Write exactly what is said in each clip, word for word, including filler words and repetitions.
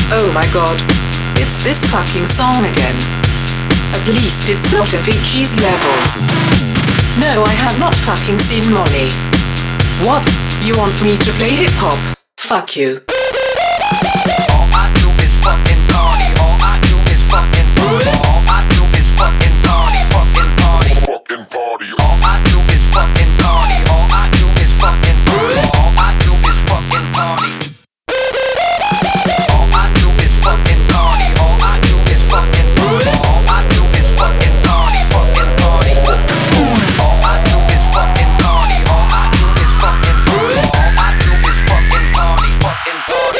Oh my god. It's this fucking song again. At least it's not Avicii's Levels. No, I have not fucking seen Molly. What? You want me to play hip hop? Fuck you. All I do is fucking party. All I do is fucking party. All I do is fucking party. Fucking party. Fucking party. All I do is fucking party. All I do is fucking party. All I do is fucking party. All I do is fucking party. All I do is fucking party. All I do is fucking party. Fucking party. All I do is fucking party. All I do is fucking party. All I do is fucking party. Fucking party.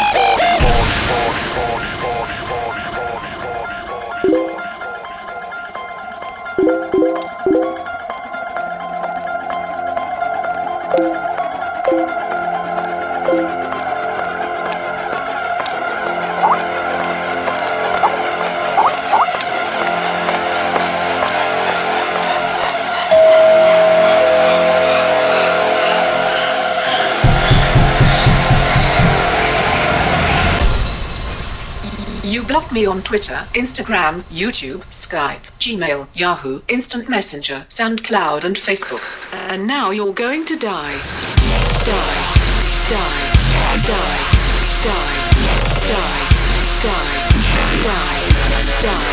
You blocked me on Twitter, Instagram, YouTube, Skype, Gmail, Yahoo, Instant Messenger, SoundCloud and Facebook. And now you're going to die. Die. Die. Die. Die. Die. Die. Die. Die. Die. Die.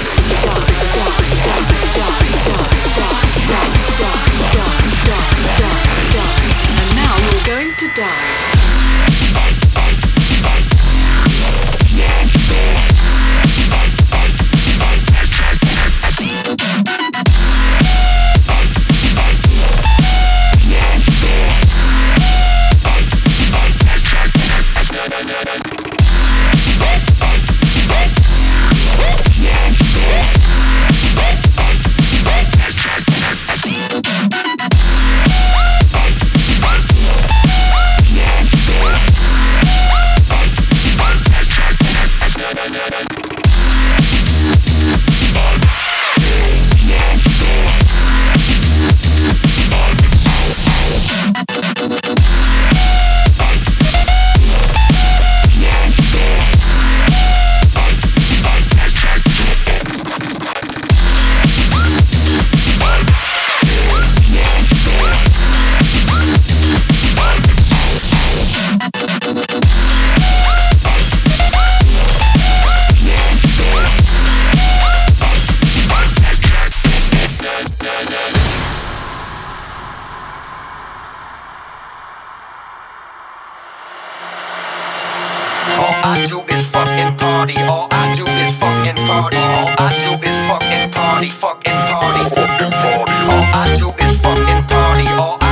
And now you're going to die. All I do is fucking party. All I do is fucking party. All I do is fucking party. Fucking party. Fucking party. All I do is fucking party. All